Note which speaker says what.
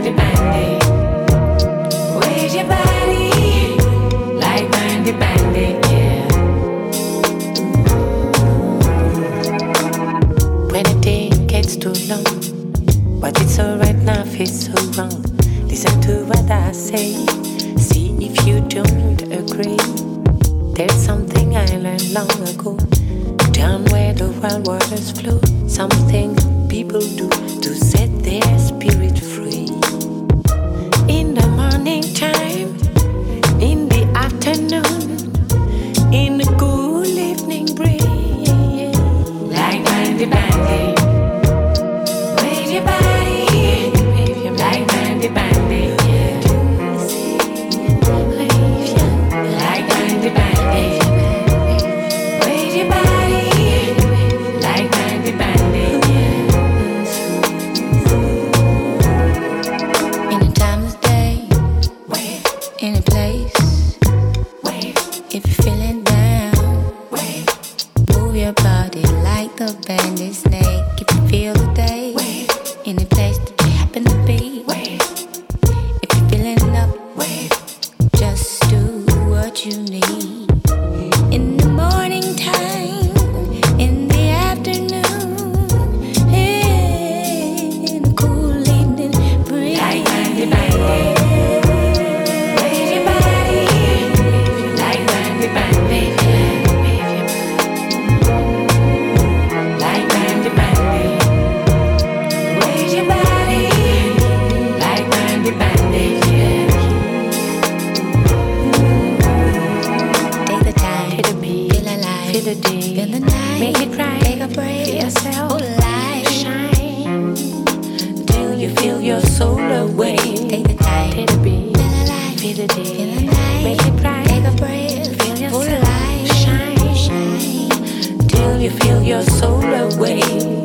Speaker 1: bandy bandy. Wave your body like bandy bandy, yeah. When a day gets too long, but it's alright now, feels so wrong. Listen to what I say, see if you don't agree. There's something I learned long ago, down where the wild waters flow. Something people do to set their spirit free. In the morning time, in the afternoon, in the cool evening breeze, like bandy bandy. Wave your body, like bandy bandy, yeah. Like bandy bandy. Wave your body, like bandy bandy, yeah. In a time of day, wave. In a place, wave. If you're feeling down, wave. Move your body like the bandy snake. If you feel the day, wave. In a place that you happen to be, wave. If you're feeling up, wave. Just do what you need. In the morning time, in the afternoon, in the cool evening breeze, like bandy bandy. Wave your body, like bandy bandy, like bandy bandy. Wave your body, like bandy bandy, yeah. Take the time, hit the beat, feel alive, feel the day, feel the night, make it right, take a break, feel yourself, alive, shine, till you feel your soul away. Take the time, hit the beat, feel alive, feel the day, feel the night, make it right, take a break, feel yourself, alive, shine, till you feel your soul away.